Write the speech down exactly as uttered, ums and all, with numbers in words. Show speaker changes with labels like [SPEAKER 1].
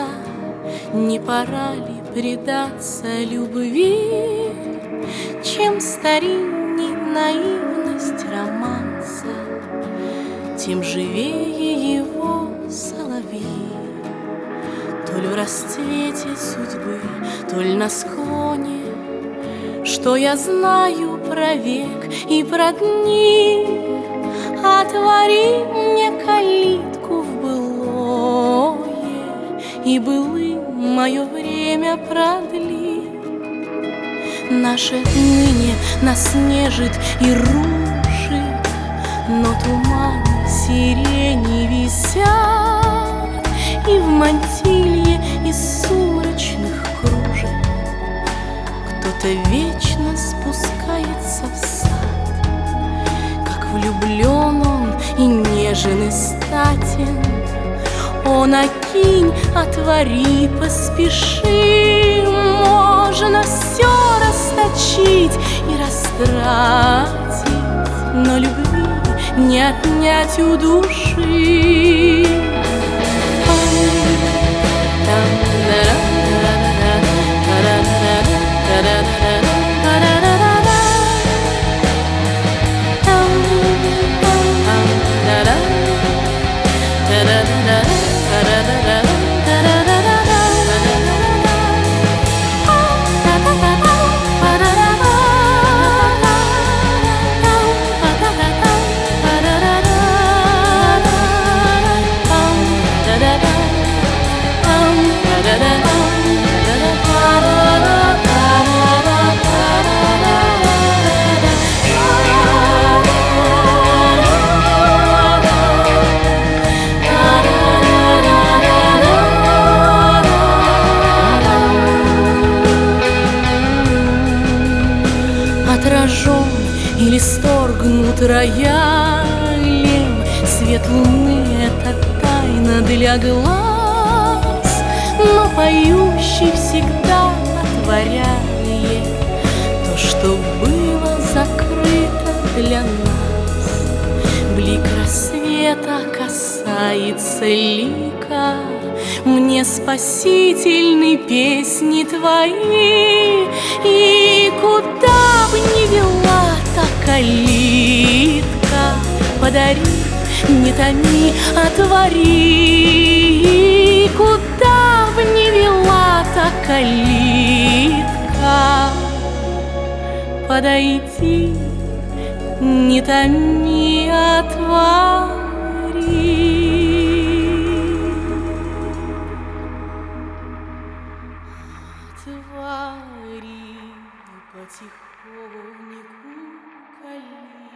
[SPEAKER 1] глаза, не пора ли предаться любви? Чем старинней наивность романса, тем живее его соловьи. То ли в расцвете судьбы, то ли на склоне, что я знаю про век и про дни. Отвори мне калитку в былое, и былым мое время продли. Наше ныне нас нежит и рушит, но туманы сирени висят, и в мантилье из сумрачных кружев кто-то вечно спускается в сад. Как влюблен он и нежен и статен, он окинь, отвори, поспеши. Можно все расточить и растратить, но любви не отнять у души. Отражен или сторгнут роялем, свет луны — это тайна для глаз, но поющий всегда отворяет то, что было закрыто для нас. Блик рассвета касается лика мне спасительной песни твои, и куда бы ни вела та калитка, подари, не томи, отвори. Куда бы ни вела та калитка, подойди, не томи, отвори. Отвори потихоньку калитку.